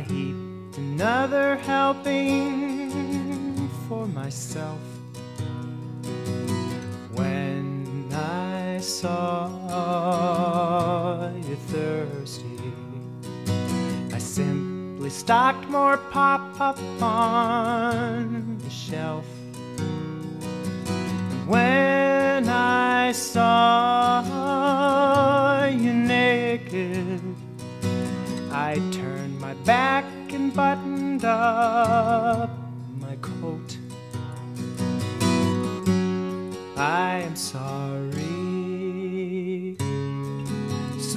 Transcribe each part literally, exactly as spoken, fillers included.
I heaped another helping for myself. When I saw you thirsty, I simply stocked more pop up on the shelf. When I saw you naked, I turned my back and buttoned up my coat. I am sorry, so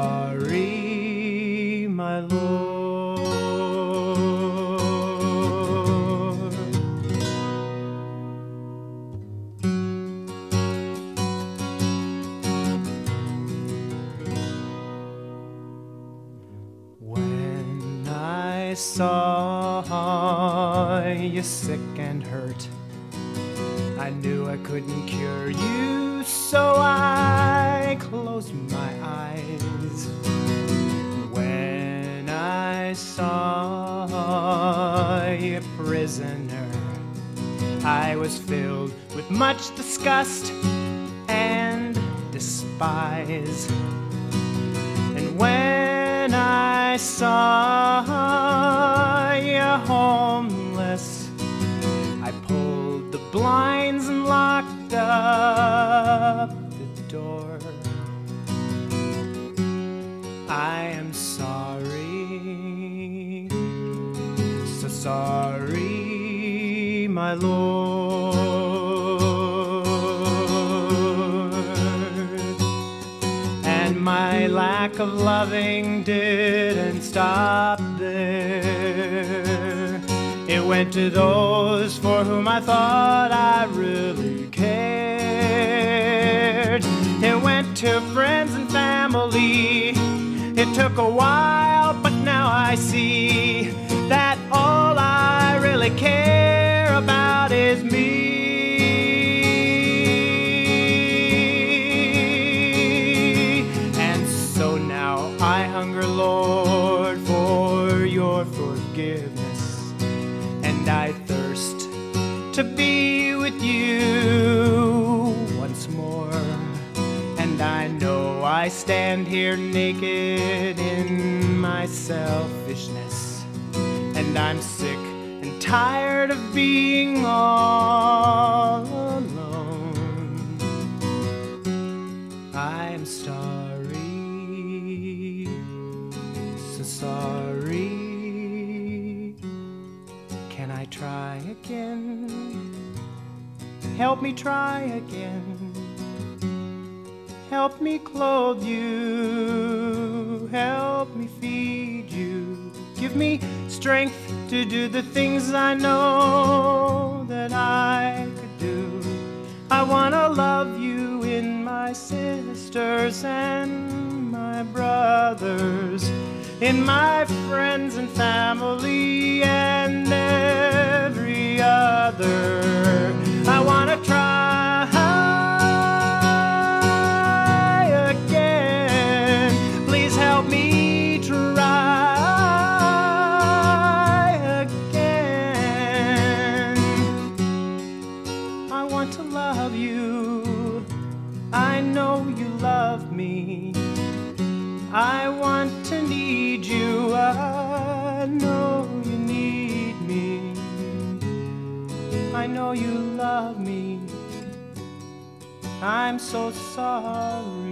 sorry, my Lord. When I saw you sick and hurt, I knew I couldn't cure you, so I closed my eyes. When I saw you prisoner, I was filled with much disgust and despise. And when I saw you homeless, I pulled the blinds and locked up the door. I am sorry, so sorry, my Lord. And my lack of loving didn't stop there. It went to those for whom I thought I really cared. It went to friends and family. It took a while, but now I see that all I really care about is me. And so now I hunger, Lord, for your forgiveness. And I thirst to be with you once more. And I know I stand here naked in my selfishness, and I'm sick and tired of being all alone. I'm sorry, so sorry. Can I try again? Help me try again. Help me clothe you, help me feed you. Give me strength to do the things I know that I could do. I want to love you in my sisters and my brothers, in my friends and family and every other. I want to try help me try again. I want to love you. I know you love me. I want to need you. I know you need me. I know you love me. I'm so sorry.